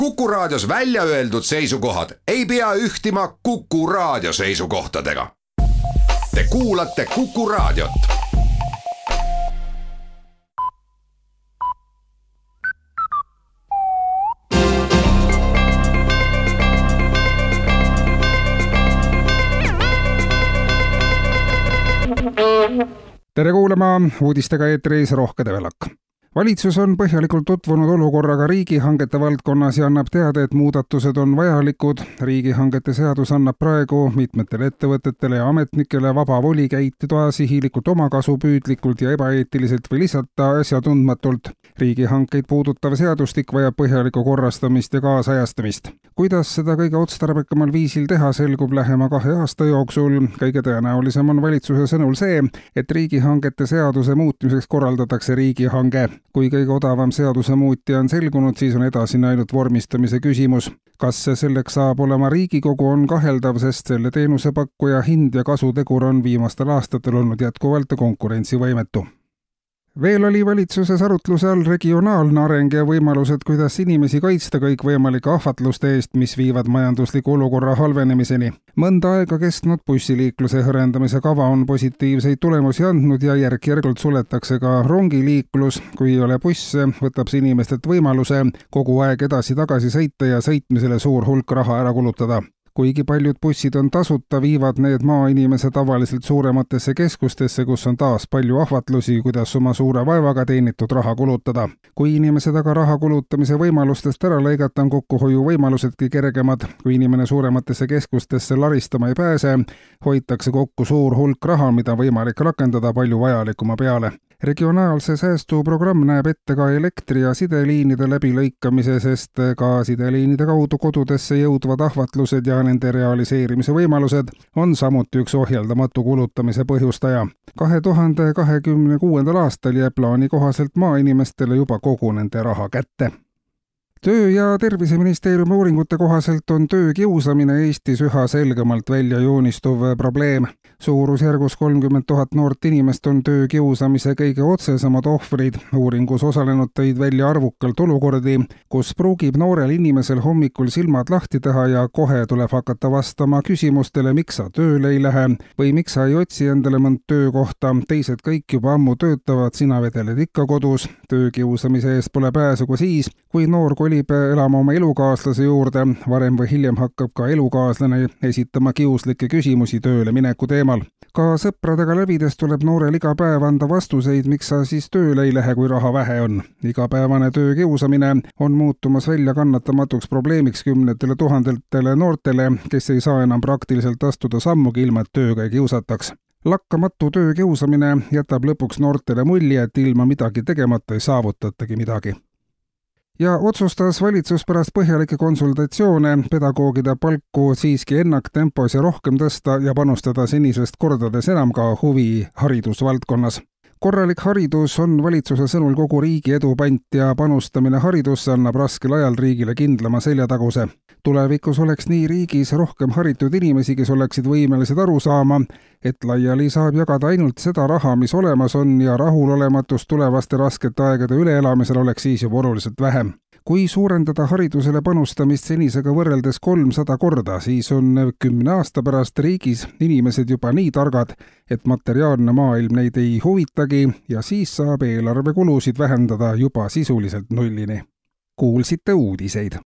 Kuku Raadios välja öeldud seisukohad ei pea ühtima Kuku Raadio seisukohtadega. Te kuulate Kuku Raadiot. Tere kuulama, uudistega eetris Rohke Develak. Valitsus on põhjalikult tutvunud olukorraga riigihangete valdkonnas ja annab teada, et muudatused on vajalikud. Riigihangete seadus annab praegu mitmetele ettevõtetele ja ametnikele vaba voli käituda sihilikult omakasupüüdlikult ja ebaeetiliselt või lihtsalt asjatundmatult. Riigihankeid puudutav seadustik vajab põhjalikku korrastamist ja kaasajastamist. Kuidas seda kõige otstarbekamal viisil teha, selgub lähema 2 aasta jooksul. Kõige tõenäolisem on valitsuse sõnul see, et riigihangete seaduse muutmiseks korraldatakse riigihange. Kui kõige odavam seaduse muutja on selgunud, siis on edasine ainult vormistamise küsimus. Kas selleks saab olema Riigikogu, on kaheldav, sest selle teenusepakkuja hind ja kasutegur on viimastel aastatel olnud jätkuvalt konkurentsivõimetu. Veel oli valitsuses arutluse all regionaalne areng ja võimalused, kuidas inimesi kaitsta kõikvõimalike ahvatluste eest, mis viivad majandusliku olukorra halvenemiseni. Mõnda aega kestnud bussiliikluse hõrendamise kava on positiivseid tulemusi andnud ja järk-järgult suletakse ka rongiliiklus. Kui ei ole busse, võtab see inimestelt võimaluse kogu aeg edasi-tagasi sõita ja sõitmisele suur hulk raha ära kulutada. Kuigi paljud bussid on tasuta, viivad need maainimese tavaliselt suurematesse keskustesse, kus on taas palju ahvatlusi, kuidas oma suure vaevaga teenitud raha kulutada. Kui inimesed aga raha kulutamise võimalustest ära lõigata, on kokkuhoiu võimalusedki kergemad. Kui inimene suurematesse keskustesse laristama ei pääse, hoitakse kokku suur hulk raha, mida võimalik rakendada palju vajalikuma peale. Regionaalse säästuprogramm näeb ette ka elektri- ja sideliinide läbilõikamise, sest ka sideliinide kaudu kodudesse jõudvad ahvatlused ja nende realiseerimise võimalused on samuti üks ohjeldamatu kulutamise põhjustaja. 2026. aastal jääb plaani kohaselt maainimestele juba kogu nende raha kätte. Töö- ja terviseministeeriumi uuringute kohaselt on töökiusamine Eestis üha selgemalt välja joonistuv probleem. Suurusjärgus 30 000 noort inimest on töökiusamise kõige otsesemad ohvrid. Uuringus osalenud tõid välja arvukalt olukordi, kus pruugib noorel inimesel hommikul silmad lahti teha ja kohe tuleb hakata vastama küsimustele, miks sa tööle ei lähe või miks sa ei otsi endale mõnd töökohta. Teised kõik juba ammu töötavad, sina vedeled ikka kodus. Töökiusamise eest pole pääsu ka siis, kui noor kolib elama oma elukaaslase juurde. Varem või hiljem hakkab ka elukaaslane esitama kiuslikke küsimusi tööle mineku teemal. Ka sõpradega lävides tuleb noorel iga päev anda vastuseid, miks sa siis tööle ei lähe, kui raha vähe on. Igapäevane töökiusamine on muutumas välja kannatamatuks probleemiks 10 000 noortele, kes ei saa enam praktiliselt astuda sammugi ilma, et tööga ei kiusataks. Lakkamatu töökiusamine jätab lõpuks noortele mulje, et ilma midagi tegemata ei saavutatagi midagi. Ja otsustas valitsus pärast põhjalikke konsultatsioone pedagoogide palku siiski ennaktempos ja rohkem tõsta ja panustada senisest kordades enam ka huviharidusvaldkonnas. Korralik haridus on valitsuse sõnul kogu riigi edu pant ja panustamine haridusse annab raskel ajal riigile kindlama seljataguse. Tulevikus oleks nii riigis rohkem haritud inimesi, kes oleksid võimelised aru saama, et laiali saab jagada ainult seda raha, mis olemas on ja rahulolematus tulevaste raskete aegade üleelamisel oleks siis juba oluliselt vähem. Kui suurendada haridusele panustamist senisega võrreldes 300 korda, siis on 10 aasta pärast riigis inimesed juba nii targad, et materiaalne maailm neid ei huvitagi ja siis saab eelarve kulusid vähendada juba sisuliselt nullini. Kuulsite uudiseid.